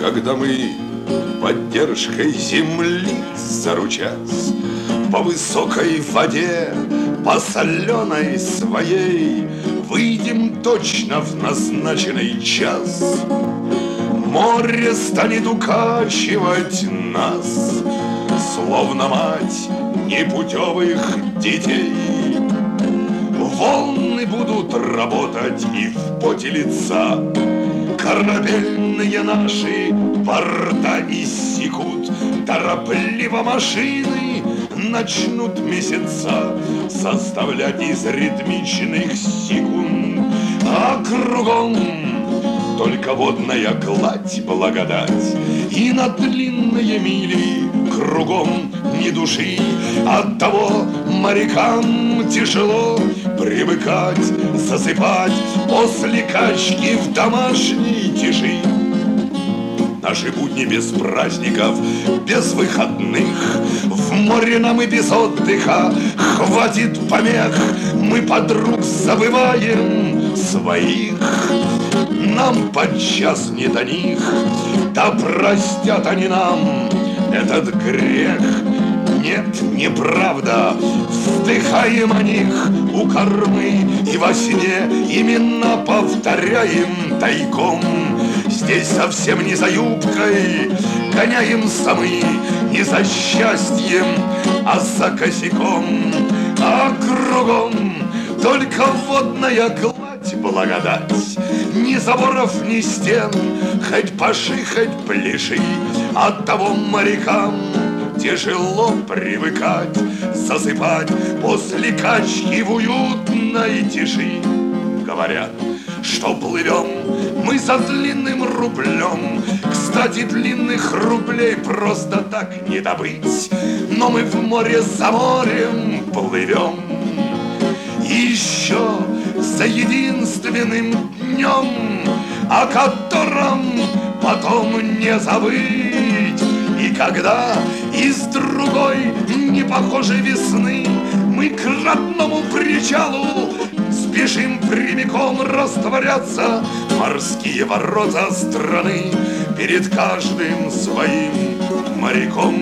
когда мы поддержкой земли заручась, по высокой воде, по соленой своей, выйдем точно в назначенный час. Море станет укачивать нас, словно мать непутевых детей. Волны будут работать и в поте лица, корабельные наши борта иссекут, торопливо машины начнут месяца составлять из ритмичных секунд, а кругом только водная гладь, благодать, и на длинные мили кругом ни души. Оттого морякам тяжело привыкать, засыпать после качки в домашней тиши. Наши будни без праздников, без выходных, в море нам и без отдыха хватит помех. Мы подруг забываем своих, нам подчас не до них, да простят они нам этот грех. Нет, неправда, вздыхаем о них у кормы и во сне именно повторяем тайком. Здесь совсем не за юбкой гоняемся мы, не за счастьем, а за косяком. А кругом только водная гладь, благодать, ни заборов, ни стен, хоть паши, хоть пляши. Оттого морякам тяжело привыкать, засыпать после качки в уютной тиши. Говорят, что плывем мы за длинным рублем. Кстати, длинных рублей просто так не добыть, но мы в море за морем плывем. И еще за единственным днем, о котором потом не забыть. И когда из другой непохожей весны мы к родному причалу спешим прямиком растворяться, морские ворота страны перед каждым своим моряком.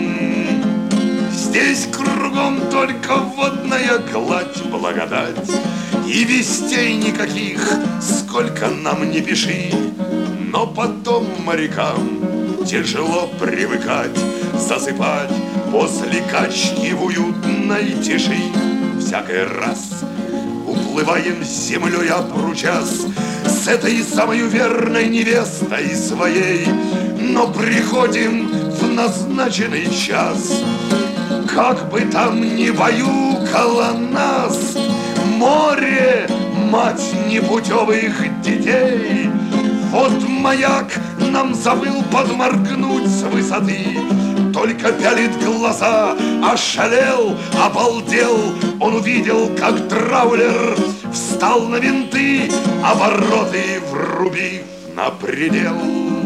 Здесь кругом только водная гладь, благодать, и вестей никаких, сколько нам не пиши. Но потом морякам тяжело привыкать, засыпать после качки в уютной тиши. Всякий раз уплываем с землей обручас с этой самой верной невестой своей, но приходим в назначенный час. Как бы там ни баюкало нас море, мать непутевых детей, вот маяк нам забыл подморгнуть с высоты, только пялит глаза, ошалел, обалдел. Он увидел, как траулер встал на винты, обороты врубив на предел.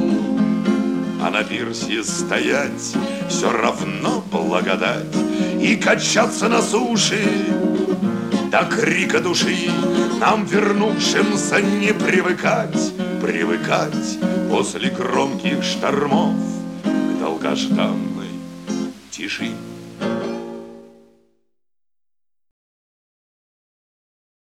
А на пирсе стоять все равно благодать, и качаться на суше до крика души нам, вернувшимся, не привыкать, привыкать после громких штормов к долгожданной тиши.